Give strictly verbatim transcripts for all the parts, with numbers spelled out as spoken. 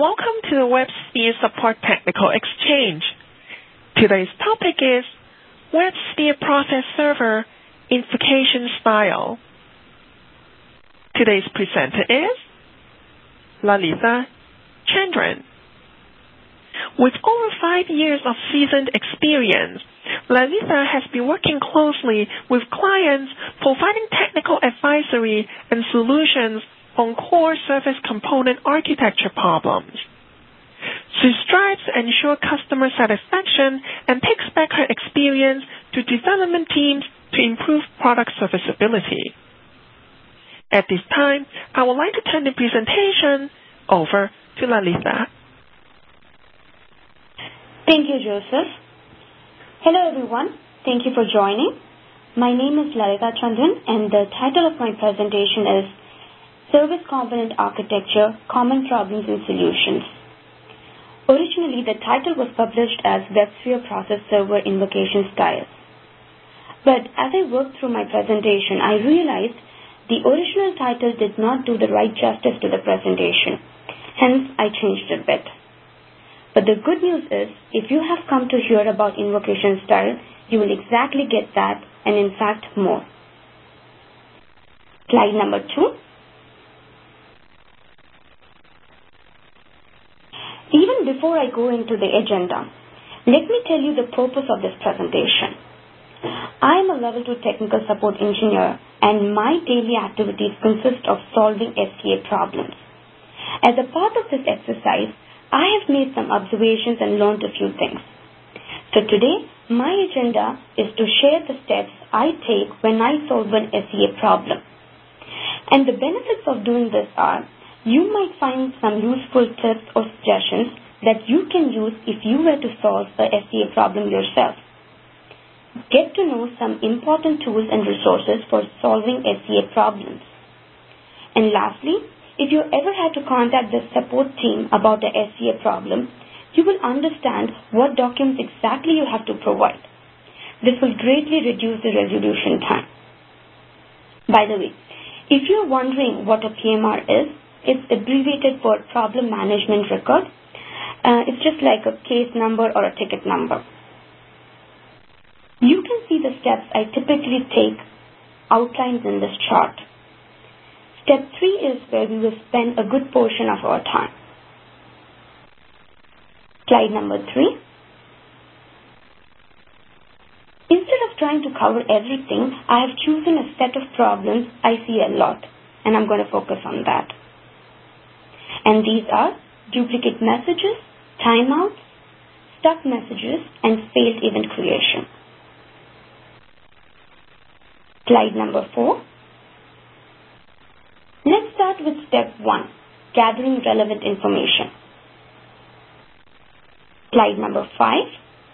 Welcome to the WebSphere Support Technical Exchange. Today's topic is WebSphere Process Server Invocation Style. Today's presenter is Lalitha Chandran. With over five years of seasoned experience, Lalitha has been working closely with clients providing technical advisory and solutions on core service component architecture problems. She strives to ensure customer satisfaction and takes back her experience to development teams to improve product serviceability. At this time, I would like to turn the presentation over to Lalitha. Thank you, Joseph. Hello, everyone. Thank you for joining. My name is Lalitha Chandran, and the title of my presentation is Service Component Architecture, Common Problems and Solutions. Originally, the title was published as WebSphere Process Server Invocation Styles. But as I worked through my presentation, I realized the original title did not do the right justice to the presentation. Hence, I changed it a bit. But the good news is, if you have come to hear about invocation style, you will exactly get that, and in fact, more. Slide number two. Even before I go into the agenda, let me tell you the purpose of this presentation. I am a level two technical support engineer, and my daily activities consist of solving S C A problems. As a part of this exercise, I have made some observations and learned a few things. So today, my agenda is to share the steps I take when I solve an S C A problem. And the benefits of doing this are, you might find some useful tips or suggestions that you can use if you were to solve a S C A problem yourself. Get to know some important tools and resources for solving S C A problems. And lastly, if you ever had to contact the support team about the S C A problem, you will understand what documents exactly you have to provide. This will greatly reduce the resolution time. By the way, if you're wondering what a P M R is, it's abbreviated for Problem Management Record. Uh, it's just like a case number or a ticket number. You can see the steps I typically take outlined in this chart. Step three is where we will spend a good portion of our time. Slide number three. Instead of trying to cover everything, I have chosen a set of problems I see a lot, and I'm going to focus on that. And these are duplicate messages, timeouts, stuck messages, and failed event creation. Slide number four. Let's start with step one, gathering relevant information. Slide number five.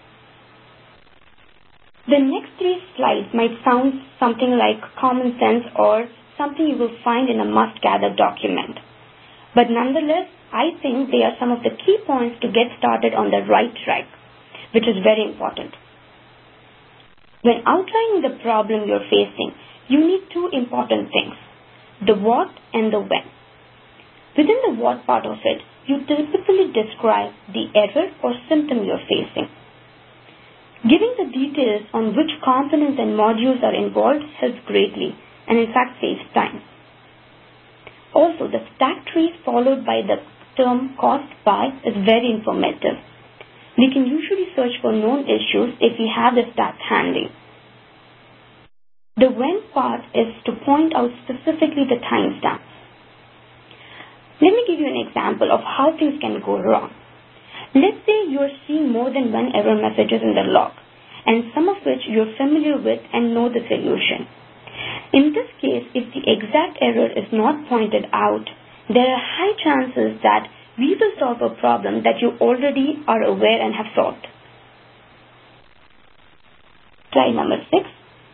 The next three slides might sound something like common sense or something you will find in a must-gather document. But nonetheless, I think they are some of the key points to get started on the right track, which is very important. When outlining the problem you're facing, you need two important things, the what and the when. Within the what part of it, you typically describe the error or symptom you're facing. Giving the details on which components and modules are involved helps greatly and in fact saves time. Also, the stack tree followed by the term caused by is very informative. We can usually search for known issues if we have the stack handy. The when part is to point out specifically the timestamps. Let me give you an example of how things can go wrong. Let's say you're seeing more than one error messages in the log, and some of which you're familiar with and know the solution. In this case, if the exact error is not pointed out, there are high chances that we will solve a problem that you already are aware and have solved. Slide number six.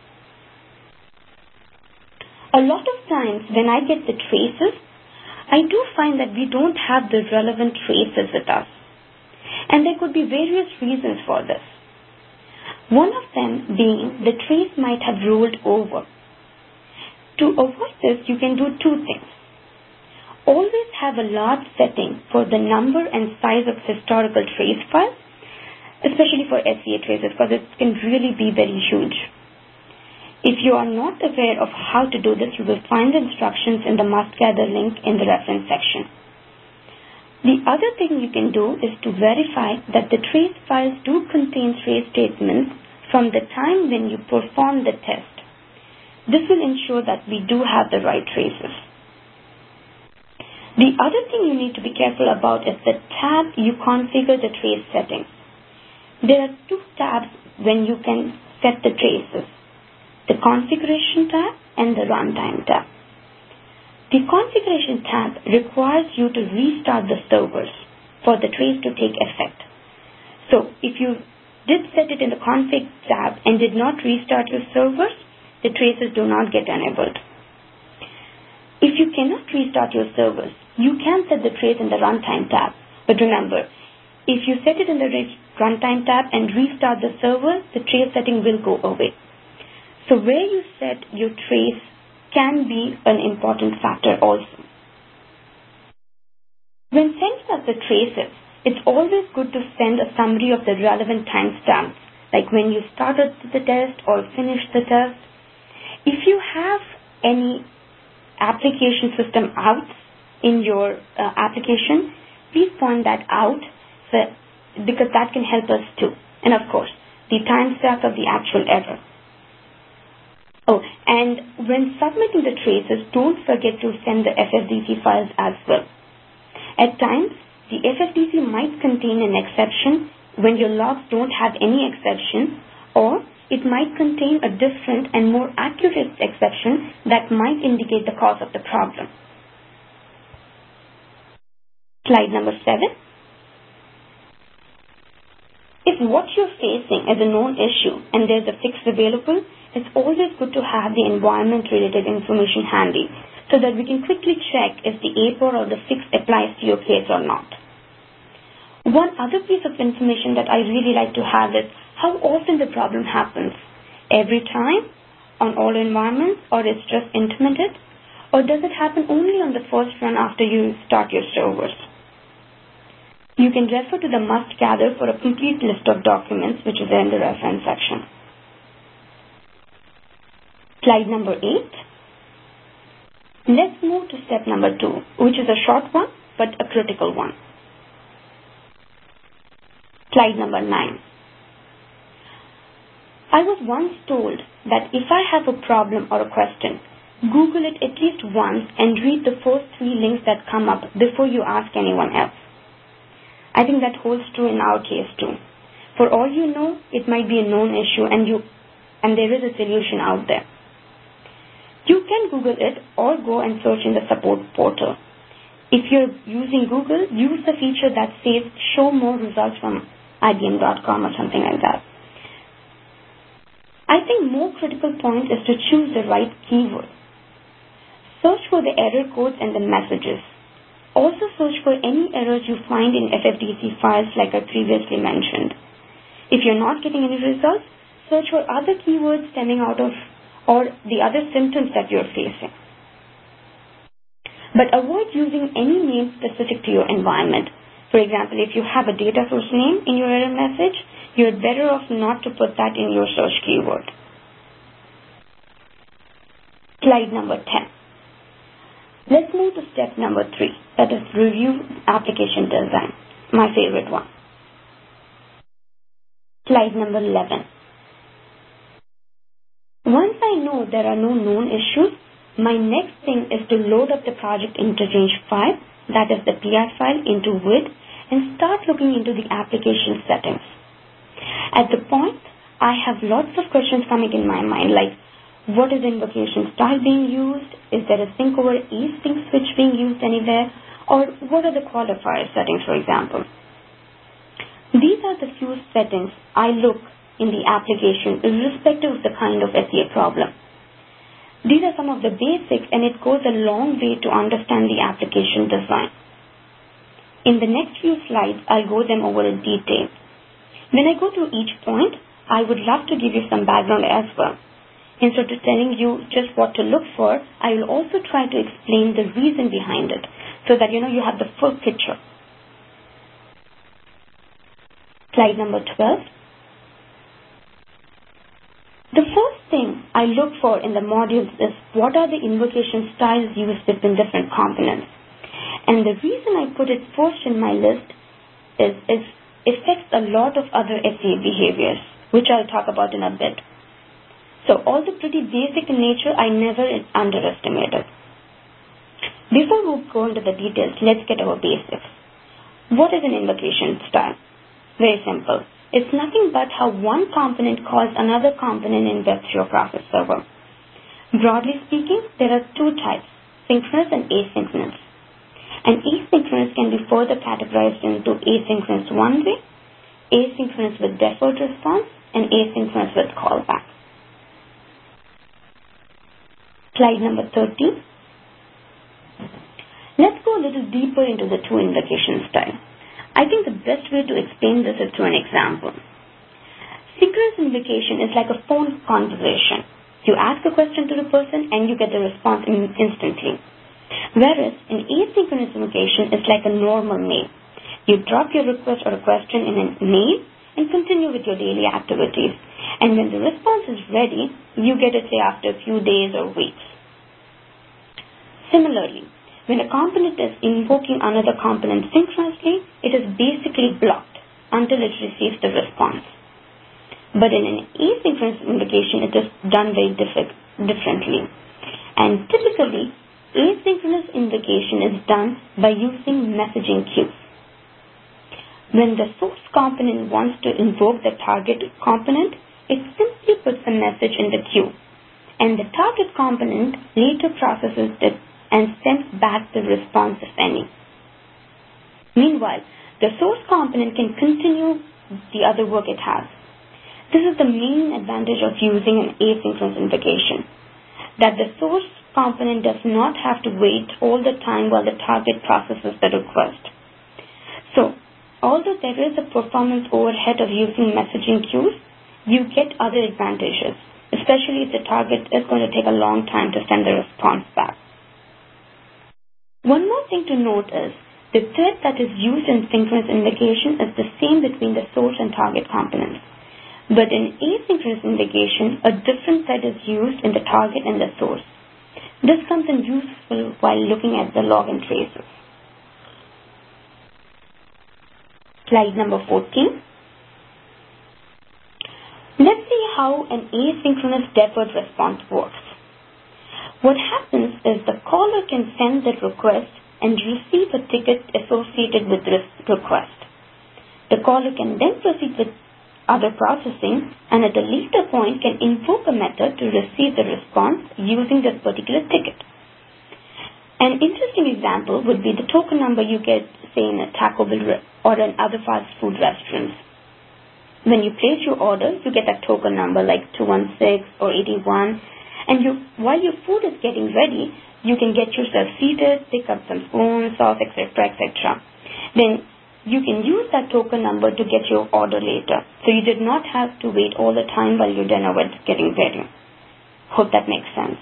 A lot of times when I get the traces, I do find that we don't have the relevant traces with us. And there could be various reasons for this. One of them being the trace might have rolled over. To avoid this, you can do two things. always have a large setting for the number and size of historical trace files, especially for S C A traces, because it can really be very huge. If you are not aware of how to do this, you will find the instructions in the must gather link in the reference section. The other thing you can do is to verify that the trace files do contain trace statements from the time when you perform the test. This will ensure that we do have the right traces. The other thing you need to be careful about is the tab you configure the trace settings. There are two tabs when you can set the traces: the configuration tab and the runtime tab. The configuration tab requires you to restart the servers for the trace to take effect. So if you did set it in the config tab and did not restart your servers, the traces do not get enabled. If you cannot restart your servers, you can set the trace in the runtime tab. But remember, if you set it in the runtime tab and restart the server, the trace setting will go away. So where you set your trace can be an important factor also. When sending us the traces, it's always good to send a summary of the relevant timestamps, like when you started the test or finished the test. If you have any application system outs in your uh, application, please point that out so, because that can help us too. And of course, the timestamp of the actual error. Oh, and when submitting the traces, don't forget to send the F F D C files as well. At times, the F F D C might contain an exception when your logs don't have any exception, or it might contain a different and more accurate exception that might indicate the cause of the problem. Slide number seven. If what you're facing is a known issue and there's a fix available, it's always good to have the environment-related information handy so that we can quickly check if the A P O R or the fix applies to your case or not. One other piece of information that I really like to have is how often the problem happens. Every time, on all environments, or it's just intermittent, or does it happen only on the first run after you start your servers? You can refer to the must gather for a complete list of documents, which is in the reference section. Slide number eight. Let's move to step number two, which is a short one, but a critical one. Slide number nine. I was once told that if I have a problem or a question, Google it at least once and read the first three links that come up before you ask anyone else. I think that holds true in our case too. For all you know, it might be a known issue and you and there is a solution out there. You can Google it or go and search in the support portal. If you're using Google, use the feature that says show more results from I B M dot com or something like that. I think more critical point is to choose the right keyword. Search for the error codes and the messages. Also search for any errors you find in F F D C files like I previously mentioned. If you're not getting any results, search for other keywords stemming out of or the other symptoms that you're facing. But avoid using any name specific to your environment. For example, if you have a data source name in your error message, you're better off not to put that in your search keyword. Slide number ten. Let's move to step number three, that is review application design, my favorite one. Slide number eleven. Once I know there are no known issues, my next thing is to load up the project interchange file, that is the P I file, into W I D and start looking into the application settings. At the point, I have lots of questions coming in my mind like, what is the invocation style being used? Is there a sync over async switch being used anywhere? Or what are the qualifier settings, for example? These are the few settings I look in the application irrespective of the kind of S E A problem. These are some of the basics and it goes a long way to understand the application design. In the next few slides, I'll go them over in detail. When I go through each point, I would love to give you some background as well. Instead of telling you just what to look for, I will also try to explain the reason behind it so that you know you have the full picture. Slide number twelve. The first thing I look for in the modules is what are the invocation styles used within different components. And the reason I put it first in my list is it affects a lot of other S E A behaviors, which I'll talk about in a bit. So although pretty basic in nature, I never underestimated. Before we go into the details, let's get our basics. What is an invocation style? Very simple. It's nothing but how one component calls another component in Web three or Process Server. Broadly speaking, there are two types, synchronous and asynchronous. And asynchronous can be further categorized into asynchronous one-way, asynchronous with deferred response, and asynchronous with callback. Slide number thirteen. Let's go a little deeper into the two invocation styles. I think the best way to explain this is through an example. Synchronous invocation is like a phone conversation. You ask a question to the person and you get the response instantly. Whereas an asynchronous invocation is like a normal mail. You drop your request or a question in a mail and continue with your daily activities. And when the response is ready, you get it say after a few days or weeks. Similarly, when a component is invoking another component synchronously, it is basically blocked until it receives the response. But in an asynchronous invocation, it is done very diffi- differently. And typically, asynchronous invocation is done by using messaging queues. When the source component wants to invoke the target component, it simply puts a message in the queue, and the target component later processes it and sends back the response, if any. Meanwhile, the source component can continue the other work it has. This is the main advantage of using an asynchronous invocation, that the source component does not have to wait all the time while the target processes the request. So, although there is a performance overhead of using messaging queues, you get other advantages, especially if the target is going to take a long time to send the response back. One more thing to note is, the thread that is used in synchronous invocation is the same between the source and target components. But in asynchronous invocation, a different thread is used in the target and the source. This comes in useful while looking at the log and traces. Slide number fourteen. Let's see how an asynchronous deferred response works. What happens is the caller can send the request and receive a ticket associated with this request. The caller can then proceed with other processing and at a later point can invoke a method to receive the response using this particular ticket. An interesting example would be the token number you get, say, in a Taco Bell or in other fast food restaurants. When you place your order, you get that token number like two one six or eighty-one. And you, while your food is getting ready, you can get yourself seated, pick up some spoons, sauce, et cetera, et cetera. Then you can use that token number to get your order later. So you did not have to wait all the time while your dinner was getting ready. Hope that makes sense.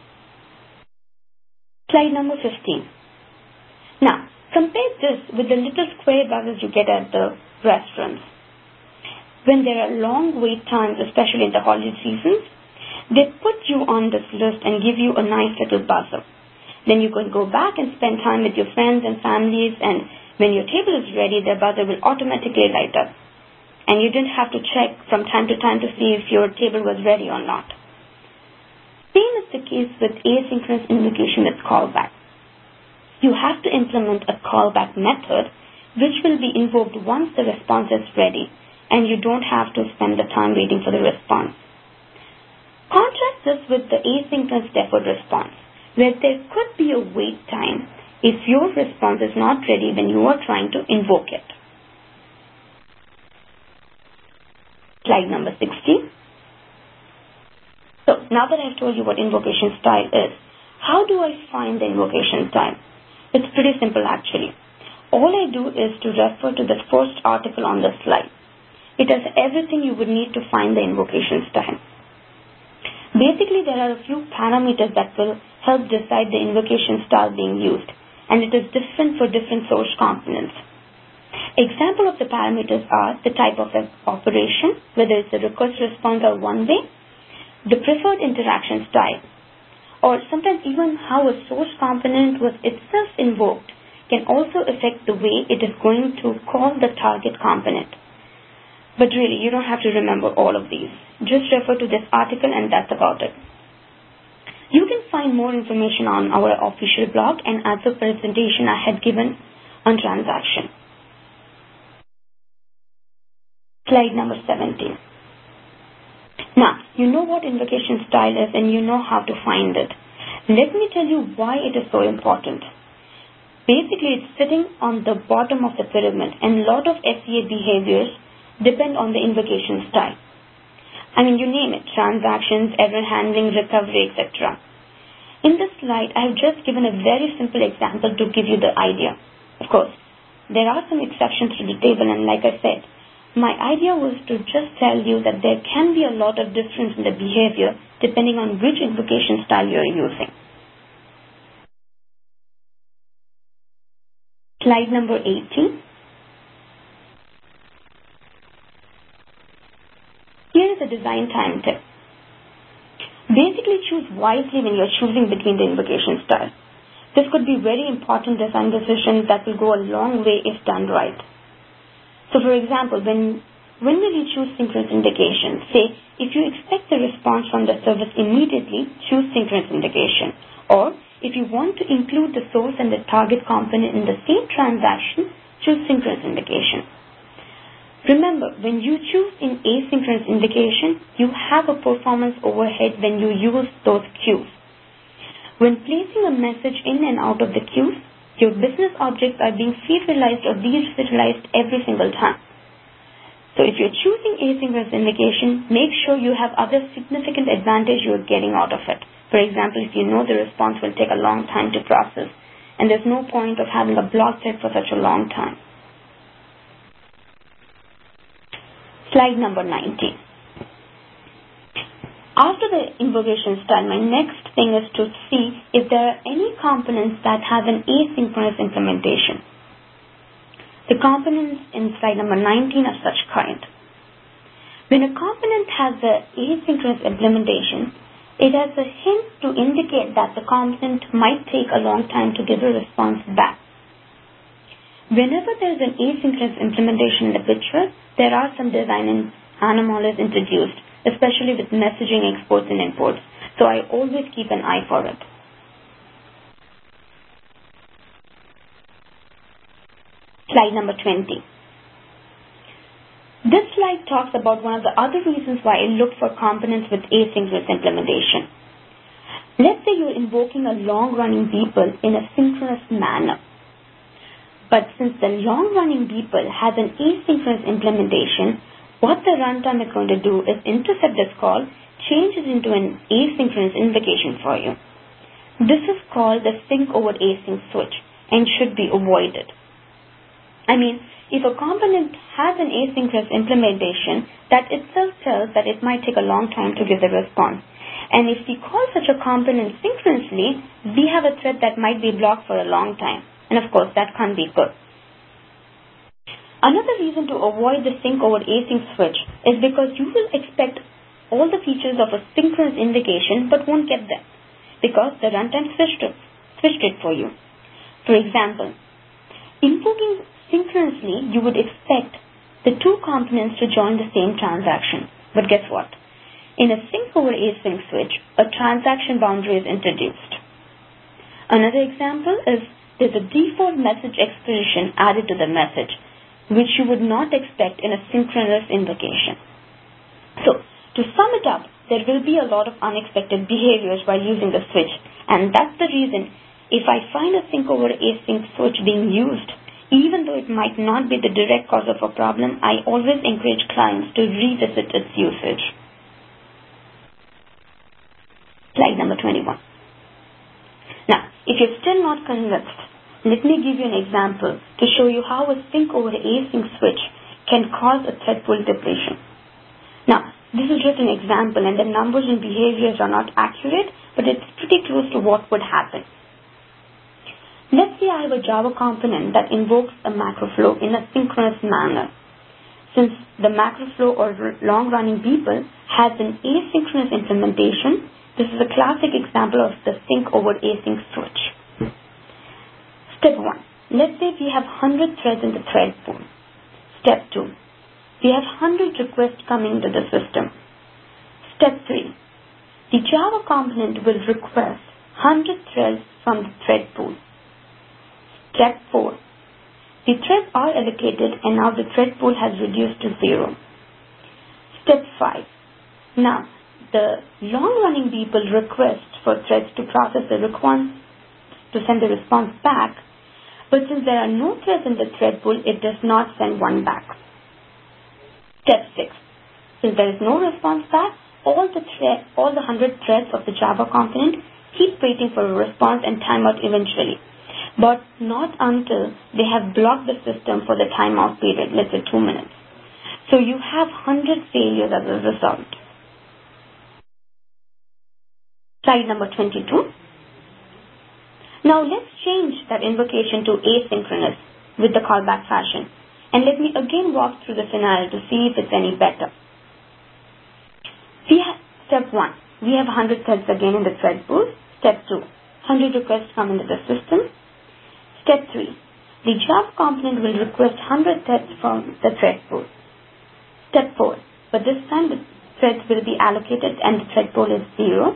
Slide number fifteen. Now, compare this with the little square buzzers you get at the restaurants. When there are long wait times, especially in the holiday seasons, they put you on this list and give you a nice little buzzer. Then you can go back and spend time with your friends and families, and when your table is ready, the buzzer will automatically light up. And you didn't have to check from time to time to see if your table was ready or not. Same is the case with asynchronous invocation with callback. You have to implement a callback method which will be invoked once the response is ready, and you don't have to spend the time waiting for the response. Contrast this with the asynchronous deferred response, where there could be a wait time if your response is not ready when you are trying to invoke it. Slide number sixteen. So, now that I've told you what invocation style is, how do I find the invocation style? It's pretty simple actually. All I do is to refer to the first article on the slide. It has everything you would need to find the invocation style. Basically, there are a few parameters that will help decide the invocation style being used. and it is different for different source components. Example of the parameters are the type of operation, whether it's a request response or one way, the preferred interaction style, or sometimes even how a source component was itself invoked can also affect the way it is going to call the target component. But really, you don't have to remember all of these. Just refer to this article and that's about it. You can find more information on our official blog and at the presentation I had given on transaction. Slide number seventeen. Now, you know what invocation style is and you know how to find it. Let me tell you why it is so important. Basically, it's sitting on the bottom of the pyramid, and a lot of S C A behaviors depend on the invocation style. I mean, you name it, transactions, error handling, recovery, et cetera. In this slide, I have just given a very simple example to give you the idea. Of course, there are some exceptions to the table, and like I said, my idea was to just tell you that there can be a lot of difference in the behavior depending on which invocation style you're using. Slide number eighteen. Here is a design time tip. Basically, choose wisely when you're choosing between the invocation style. This could be very important design decision that will go a long way if done right. So for example, when, when will you choose synchronous indication? Say, if you expect the response from the service immediately, choose synchronous indication. Or, if you want to include the source and the target component in the same transaction, choose synchronous indication. Remember, when you choose in asynchronous indication, you have a performance overhead when you use those queues. When placing a message in and out of the queues, your business objects are being serialized or deserialized every single time. So if you're choosing asynchronous indication, make sure you have other significant advantage you're getting out of it. For example, if you know the response will take a long time to process, and there's no point of having a block check for such a long time. Slide number nineteen. After the invocation style, my next thing is to see if there are any components that have an asynchronous implementation. The components in slide number nineteen are such kind. When a component has the asynchronous implementation, it has a hint to indicate that the component might take a long time to give a response back. Whenever there is an asynchronous implementation in the picture, there are some design anomalies introduced, especially with messaging exports and imports. So I always keep an eye for it. Slide number twenty. This slide talks about one of the other reasons why I look for components with asynchronous implementation. Let's say you're invoking a long-running beeple in a synchronous manner. But since the long-running beeple has an asynchronous implementation, what the runtime is going to do is intercept this call, change it into an asynchronous invocation for you. This is called the sync over async switch and should be avoided. I mean, if a component has an asynchronous implementation, that itself tells that it might take a long time to give the response. And if we call such a component synchronously, we have a thread that might be blocked for a long time. And of course, that can't be good. Another reason to avoid the sync over async switch is because you will expect all the features of a synchronous invocation but won't get them because the runtime switched it, switched it for you. For example, invoking synchronously, you would expect the two components to join the same transaction. But guess what? In a sync over async switch, a transaction boundary is introduced. Another example is there's a default message expression added to the message, which you would not expect in a synchronous invocation. So, to sum it up, there will be a lot of unexpected behaviors while using the switch, and that's the reason if I find a sync over async switch being used, even though it might not be the direct cause of a problem, I always encourage clients to revisit its usage. Slide number twenty-one. Now, if you're still not convinced, let me give you an example to show you how a sync over async switch can cause a thread pool depletion. Now, this is just an example and the numbers and behaviors are not accurate, but it's pretty close to what would happen. Let's say I have a Java component that invokes a macro flow in a synchronous manner. Since the macro flow or long-running beeple has an asynchronous implementation, this is a classic example of the sync over async switch. Step one. Let's say we have one hundred threads in the thread pool. Step two. We have one hundred requests coming to the system. Step three. The Java component will request one hundred threads from the thread pool. Step four. The threads are allocated and now the thread pool has reduced to zero. Step five. Now, the long-running beeple requests for threads to process the response, to send the response back, but since there are no threads in the thread pool, it does not send one back. Step six. Since there is no response back, all the thread, all the one hundred threads of the Java component keep waiting for a response and timeout eventually, but not until they have blocked the system for the timeout period, let's say two minutes. So you have one hundred failures as a result. Slide number twenty-two. Now let's change that invocation to asynchronous with the callback fashion. And let me again walk through the scenario to see if it's any better. We have step one. We have one hundred threads again in the thread pool. Step two. one hundred requests come into the system. Step three. The Java component will request one hundred threads from the thread pool. Step four. But this time the threads will be allocated and the thread pool is zero.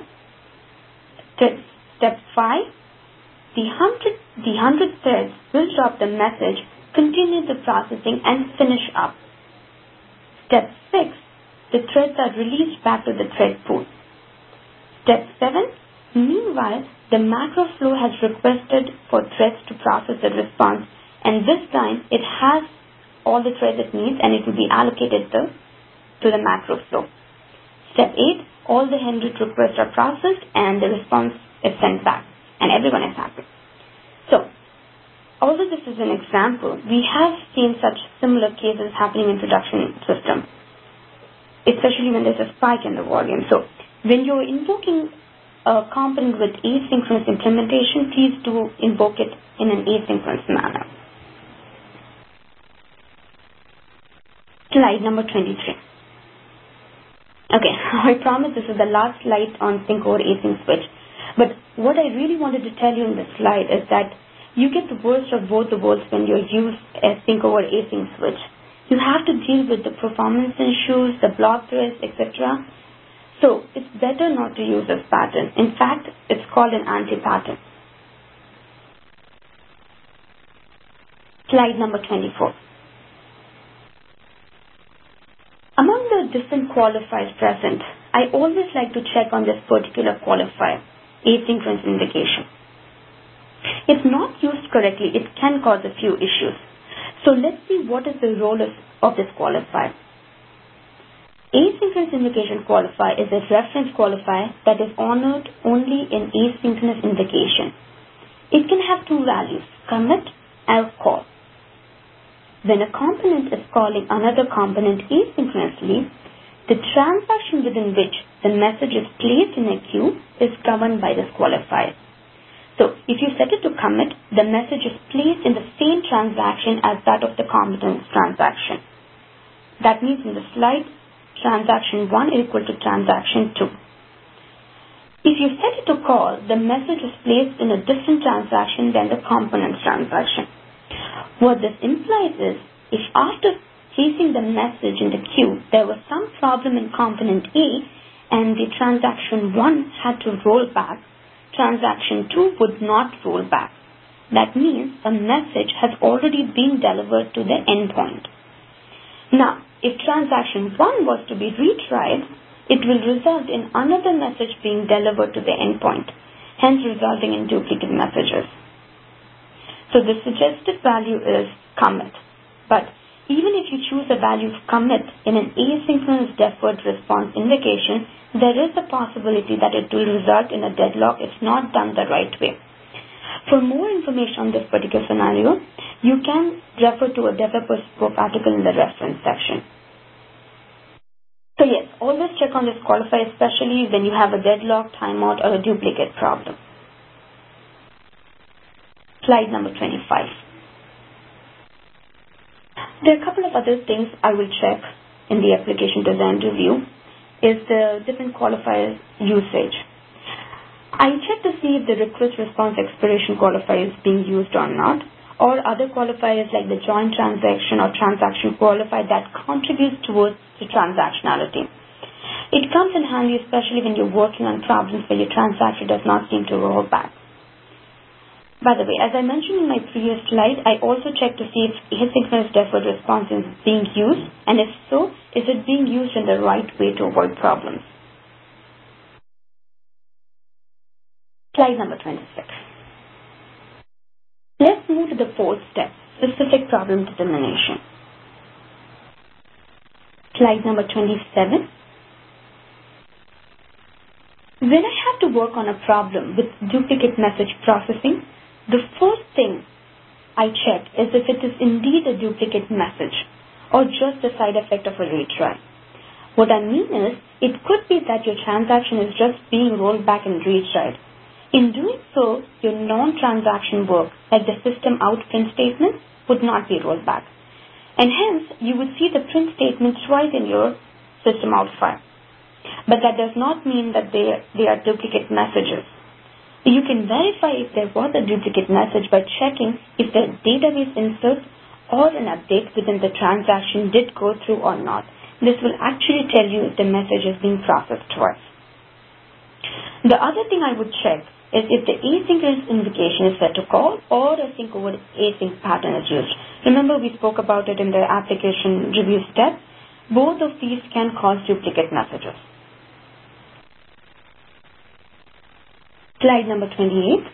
Step five. The one hundred, the one hundred threads will drop the message, continue the processing and finish up. Step six. The threads are released back to the thread pool. Step seven. Meanwhile, the macro flow has requested for threads to process the response, and this time it has all the threads it needs and it will be allocated to, to the macro flow. Step eight. All the one hundred requests are processed and the response is sent back, and everyone is happy. So, although this is an example, we have seen such similar cases happening in production system, especially when there's a spike in the volume. So, when you're invoking a component with asynchronous implementation, please do invoke it in an asynchronous manner. Slide number twenty-three. Okay, I promise this is the last slide on sync over async switch. But what I really wanted to tell you in this slide is that you get the worst of both the worlds when you use a sync over async switch. You have to deal with the performance issues, the block threads, et cetera. So it's better not to use this pattern. In fact, it's called an anti-pattern. Slide number twenty-four. Among the different qualifiers present, I always like to check on this particular qualifier, asynchronous invocation. If not used correctly, it can cause a few issues. So let's see what is the role of, of this qualifier. Asynchronous invocation qualifier is a reference qualifier that is honored only in asynchronous invocation. It can have two values, commit and call. When a component is calling another component asynchronously, the transaction within which the message is placed in a queue is governed by this qualifier. So, if you set it to commit, the message is placed in the same transaction as that of the component's transaction. That means in the slide, transaction one is equal to transaction two. If you set it to call, the message is placed in a different transaction than the component's transaction. What this implies is, if after placing the message in the queue, there was some problem in component A and the transaction one had to roll back, transaction two would not roll back. That means a message has already been delivered to the endpoint. Now, if transaction one was to be retried, it will result in another message being delivered to the endpoint, hence resulting in duplicate messages. So the suggested value is commit. But even if you choose a value of commit in an asynchronous deferred response invocation, there is a possibility that it will result in a deadlock if not done the right way. For more information on this particular scenario, you can refer to a developer spoke article in the reference section. So yes, always check on this qualifier, especially when you have a deadlock, timeout, or a duplicate problem. Slide number twenty-five. There are a couple of other things I will check in the application design review is the different qualifiers usage. I check to see if the request response expiration qualifier is being used or not, or other qualifiers like the joint transaction or transaction qualifier that contributes towards the transactionality. It comes in handy especially when you're working on problems where your transaction does not seem to roll back. By the way, as I mentioned in my previous slide, I also check to see if asynchronous deferred response is being used, and if so, is it being used in the right way to avoid problems. Slide number twenty-six. Let's move to the fourth step, specific problem determination. Slide number twenty-seven. When I have to work on a problem with duplicate message processing, the first thing I check is if it is indeed a duplicate message or just a side effect of a retry. What I mean is, it could be that your transaction is just being rolled back and retried. In doing so, your non-transaction work, like the system out print statement, would not be rolled back. And hence, you would see the print statement twice in your system out file. But that does not mean that they, they are duplicate messages. You can verify if there was a duplicate message by checking if the database insert or an update within the transaction did go through or not. This will actually tell you if the message is being processed twice. The other thing I would check is if the asynchronous invocation is set to call or a sync over async pattern is used. Remember we spoke about it in the application review step. Both of these can cause duplicate messages. Slide number twenty-eight.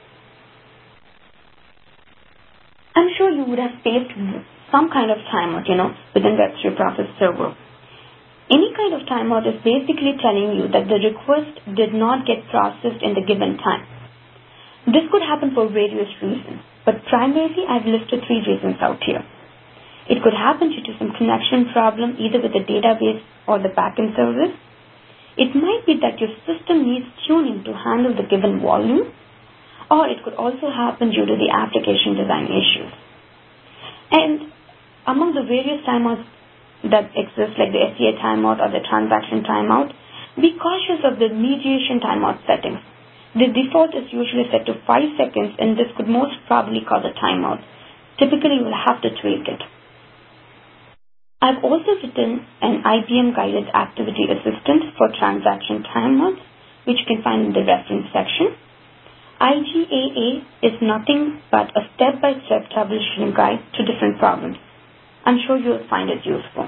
I'm sure you would have faced some kind of timeout, you know, within Web three Process Server. Any kind of timeout is basically telling you that the request did not get processed in the given time. This could happen for various reasons, but primarily I've listed three reasons out here. It could happen due to some connection problem either with the database or the backend service. It might be that your system needs tuning to handle the given volume, or it could also happen due to the application design issues. And among the various timeouts that exist, like the S C A timeout or the transaction timeout, be cautious of the mediation timeout settings. The default is usually set to five seconds, and this could most probably cause a timeout. Typically, you will have to tweak it. I've also written an I B M-guided activity assistant for transaction timeouts, which you can find in the reference section. I G A A is nothing but a step-by-step troubleshooting guide to different problems. I'm sure you'll find it useful.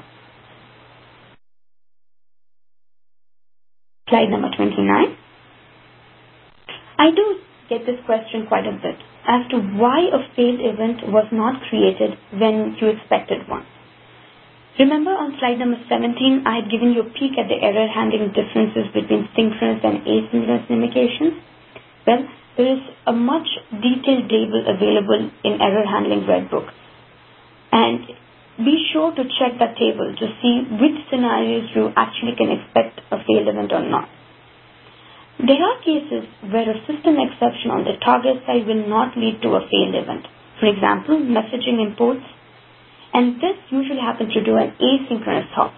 Slide number twenty-nine. I do get this question quite a bit as to why a failed event was not created when you expected one. Remember on slide number seventeen, I had given you a peek at the error handling differences between synchronous and asynchronous invocations? Well, there is a much detailed table available in Error Handling Redbook. And be sure to check that table to see which scenarios you actually can expect a failed event or not. There are cases where a system exception on the target side will not lead to a failed event. For example, messaging imports. And this usually happens to do an asynchronous hop.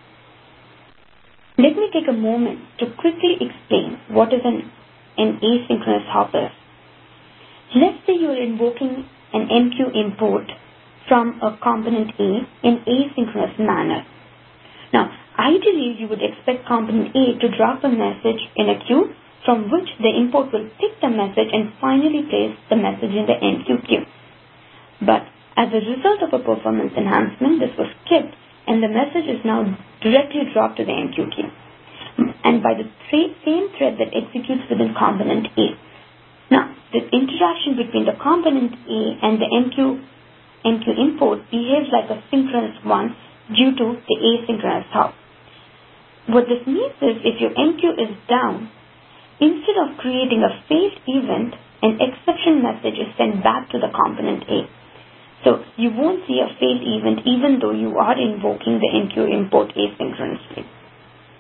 Let me take a moment to quickly explain what is an, an asynchronous hop is. Let's say you're invoking an M Q import from a component A in asynchronous manner. Now, ideally, you would expect component A to drop a message in a queue from which the import will pick the message and finally place the message in the M Q queue. But as a result of a performance enhancement, this was skipped and the message is now directly dropped to the M Q queue and by the th- same thread that executes within component A. Now, the interaction between the component A and the M Q, M Q import behaves like a synchronous one due to the asynchronous hop. What this means is if your M Q is down, instead of creating a failed event, an exception message is sent back to the component A. So you won't see a failed event even though you are invoking the M Q import asynchronously.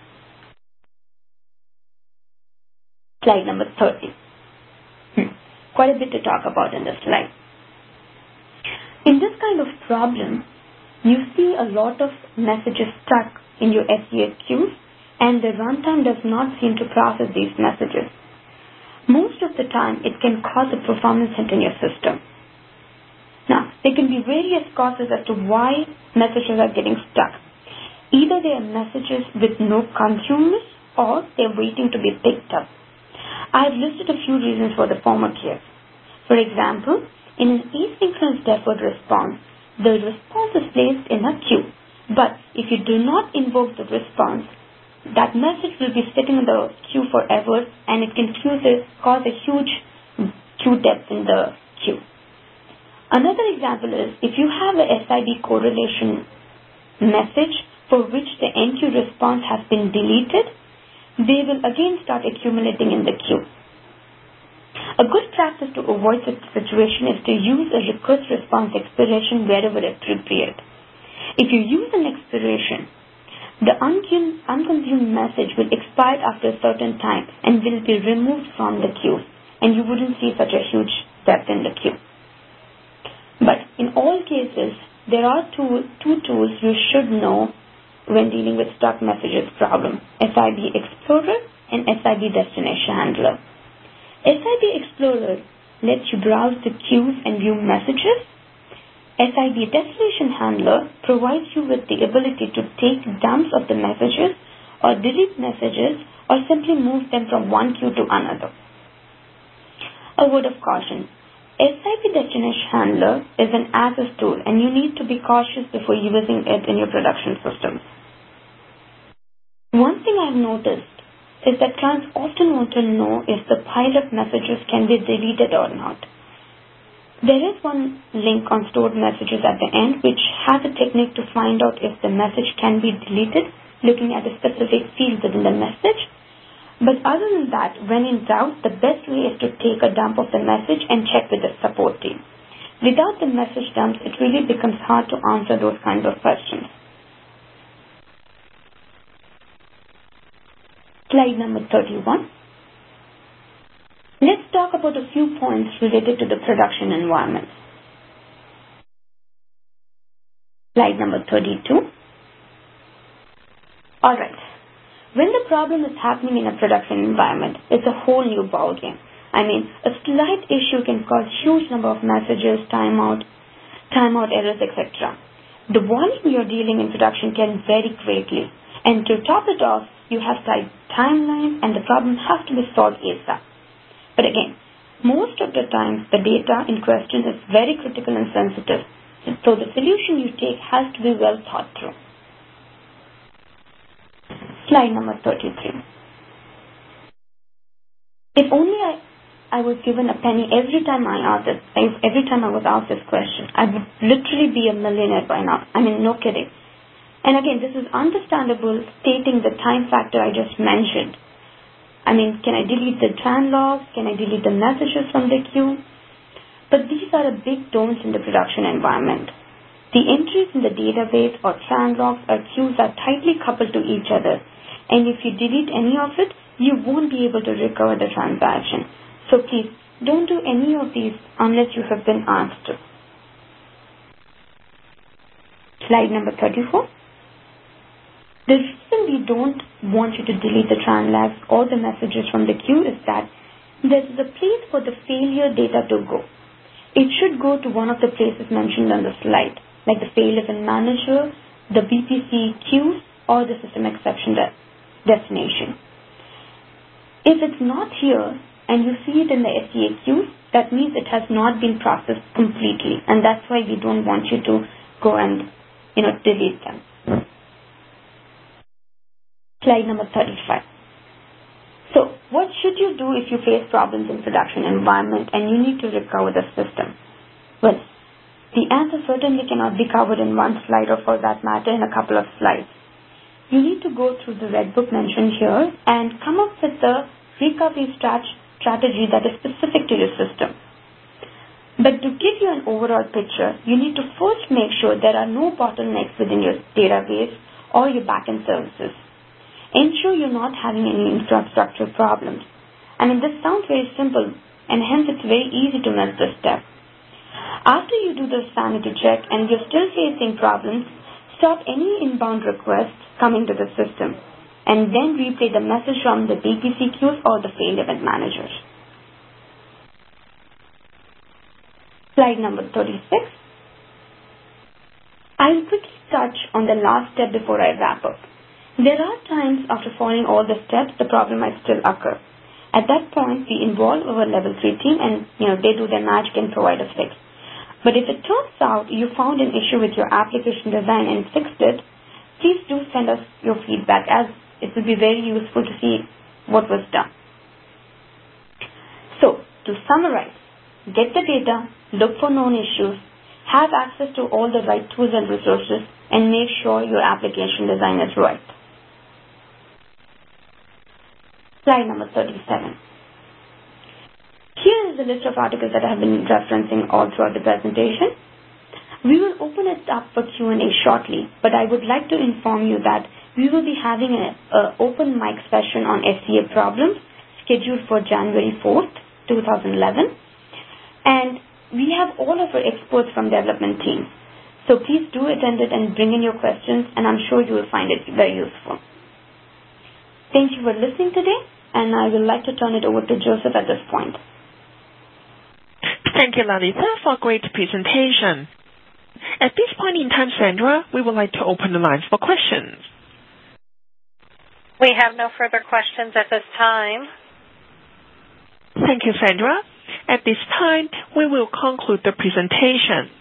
Slide number thirty. Hmm. quite a bit to talk about in this slide. In this kind of problem, you see a lot of messages stuck in your S C A queues, and the runtime does not seem to process these messages. Most of the time, it can cause a performance hit in your system. Now, there can be various causes as to why messages are getting stuck. Either they are messages with no consumers or they're waiting to be picked up. I've listed a few reasons for the former case. For example, in an asynchronous deferred response, the response is placed in a queue. But if you do not invoke the response, that message will be sitting in the queue forever, and it can cause a huge queue depth in the queue. Another example is if you have a S I D correlation message for which the N Q response has been deleted, they will again start accumulating in the queue. A good practice to avoid such situation is to use a request response expiration wherever appropriate. If you use an expiration, the unconsumed message will expire after a certain time and will be removed from the queue, and you wouldn't see such a huge depth in the queue. But in all cases, there are two, two tools you should know when dealing with stuck messages problem: S I D Explorer and S I D Destination Handler. S I D Explorer lets you browse the queues and view messages. S I D Destination Handler provides you with the ability to take dumps of the messages or delete messages or simply move them from one queue to another. A word of caution: S I D Destination Handler is an as-is tool, and you need to be cautious before using it in your production systems. One thing I've noticed is that clients often want to know if the pile of messages can be deleted or not. There is one link on stored messages at the end which has a technique to find out if the message can be deleted, looking at a specific field within the message. But other than that, when in doubt, the best way is to take a dump of the message and check with the support team. Without the message dumps, it really becomes hard to answer those kinds of questions. Slide number thirty-one. Let's talk about a few points related to the production environment. Slide number thirty-two. Alright, when the problem is happening in a production environment, it's a whole new ballgame. I mean, a slight issue can cause huge number of messages, timeout, timeout errors, et cetera. The volume you're dealing in production can vary greatly. And to top it off, you have tight timelines and the problem has to be solved ASAP. But again, most of the time, the data in question is very critical and sensitive. So the solution you take has to be well thought through. Slide number thirty-three. If only I, I was given a penny every time I asked this, every time I was asked this question, I would literally be a millionaire by now. I mean, no kidding. And again, this is understandable stating the time factor I just mentioned. I mean, can I delete the tran logs? Can I delete the messages from the queue? But these are a big don'ts in the production environment. The entries in the database or tran logs or queues are tightly coupled to each other. And if you delete any of it, you won't be able to recover the transaction. So please, don't do any of these unless you have been asked to. Slide number thirty-four. The reason we don't want you to delete the tran logs or the messages from the queue is that there is a place for the failure data to go. It should go to one of the places mentioned on the slide, like the fail event manager, the B P C queues, or the system exception de- destination. If it's not here and you see it in the S C A queue, that means it has not been processed completely, and that's why we don't want you to go and, you know, delete them. Slide number thirty-five. So, what should you do if you face problems in production environment and you need to recover the system? Well, the answer certainly cannot be covered in one slide or for that matter in a couple of slides. You need to go through the red book mentioned here and come up with the recovery strat- strategy that is specific to your system. But to give you an overall picture, you need to first make sure there are no bottlenecks within your database or your backend services. Ensure you're not having any infrastructure problems. I mean, this sounds very simple, and hence it's very easy to miss this step. After you do the sanity check and you're still facing problems, stop any inbound requests coming to the system and then replay the message from the B P C Qs or the failed event managers. Slide number thirty-six. I'll quickly touch on the last step before I wrap up. There are times after following all the steps, the problem might still occur. At that point, we involve our level three team and you know they do their magic and provide a fix. But if it turns out you found an issue with your application design and fixed it, please do send us your feedback, as it will be very useful to see what was done. So, to summarize, get the data, look for known issues, have access to all the right tools and resources, and make sure your application design is right. Slide number thirty-seven. Here is the list of articles that I have been referencing all throughout the presentation. We will open it up for Q and A shortly, but I would like to inform you that we will be having an open mic session on S C A problems scheduled for January fourth, two thousand eleven. And we have all of our experts from development team. So please do attend it and bring in your questions, and I'm sure you will find it very useful. Thank you for listening today, and I would like to turn it over to Joseph at this point. Thank you, Lalita, for a great presentation. At this point in time, Sandra, we would like to open the lines for questions. We have no further questions at this time. Thank you, Sandra. At this time, we will conclude the presentation.